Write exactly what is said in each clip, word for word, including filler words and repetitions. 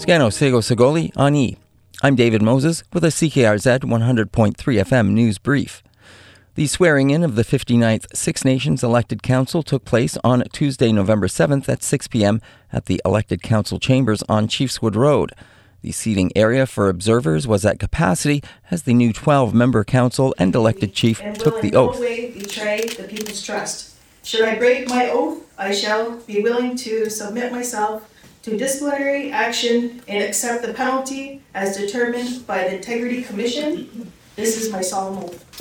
Scano Sego Segoli on E. I'm David Moses with a C K R Z one hundred point three F M news brief. The swearing-in of the fifty-ninth Six Nations Elected Council took place on Tuesday, November seventh at six p.m. at the Elected Council Chambers on Chiefswood Road. The seating area for observers was at capacity as the new twelve-member council and elected chief and took the will oath. in no way betray the people's trust. Should I break my oath, I shall be willing to submit myself to disciplinary action and accept the penalty as determined by the Integrity Commission. This is my solemn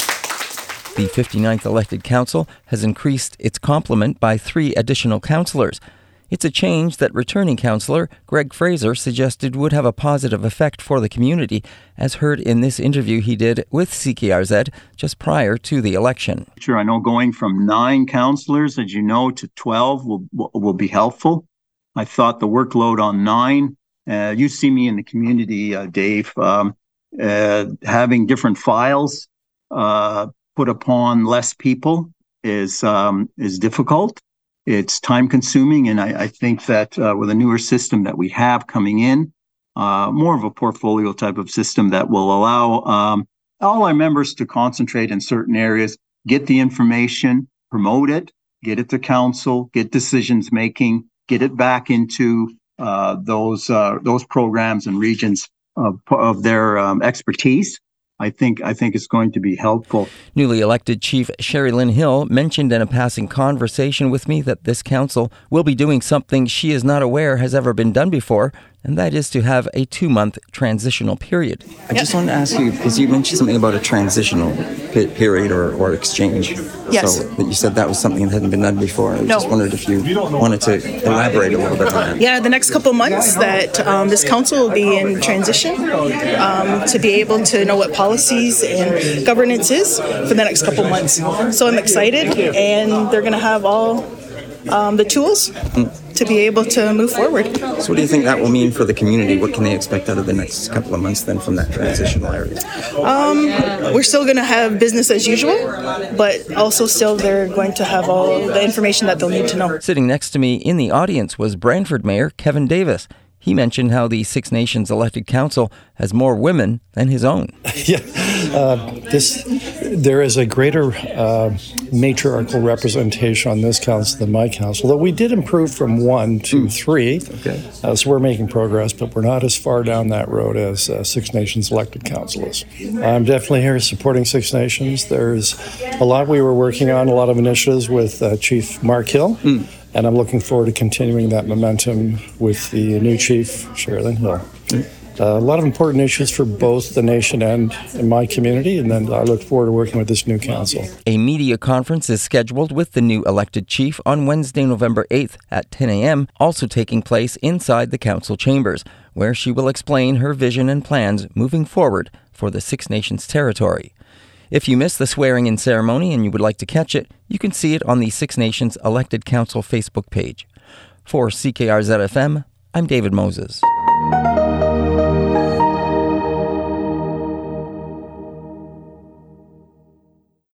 oath. The fifty-ninth Elected Council has increased its complement by three additional councillors. It's a change that returning councillor Greg Fraser suggested would have a positive effect for the community, as heard in this interview he did with C K R Z just prior to the election. Sure, I know going from nine councillors, as you know, to twelve will will be helpful. I thought the workload on nine, uh, you see me in the community, uh, Dave, um, uh, having different files uh, put upon less people is um, is difficult. It's time consuming, and I, I think that uh, with a newer system that we have coming in, uh, more of a portfolio type of system that will allow um, all our members to concentrate in certain areas, get the information, promote it, get it to council, get decisions making, get it back into uh, those uh, those programs and regions of, of their um, expertise. I think I think it's going to be helpful. Newly elected Chief Sherry Lynn Hill mentioned in a passing conversation with me that this council will be doing something she is not aware has ever been done before, and that is to have a two-month transitional period. I just wanted to ask you, because you mentioned something about a transitional pe- period or, or exchange. Yes. So that you said that was something that hadn't been done before. I No. just wondered if you wanted to elaborate a little bit on that. Yeah, the next couple months that um, this council will be in transition um, to be able to know what policies and governance is for the next couple months. So I'm excited, and they're going to have all um, the tools to be able to move forward. So what do you think that will mean for the community? What can they expect out of the next couple of months then from that transitional area? Um, we're still going to have business as usual, but also still they're going to have all the information that they'll need to know. Sitting next to me in the audience was Brantford Mayor Kevin Davis. He mentioned how the Six Nations Elected Council has more women than his own. Yeah, uh, this there is a greater uh, matriarchal representation on this council than my council, though we did improve from one to mm. three. Okay. Uh, so we're making progress, but we're not as far down that road as uh, Six Nations Elected Council is. I'm definitely here supporting Six Nations. There's a lot we were working on, a lot of initiatives with uh, Chief Mark Hill. Mm. And I'm looking forward to continuing that momentum with the new chief, Sherilyn Hill. Uh, a lot of important issues for both the nation and in my community, and then I look forward to working with this new council. A media conference is scheduled with the new elected chief on Wednesday, November eighth at ten a.m., also taking place inside the council chambers, where she will explain her vision and plans moving forward for the Six Nations territory. If you missed the swearing-in ceremony and you would like to catch it, you can see it on the Six Nations Elected Council Facebook page. For C K R Z F M, I'm David Moses.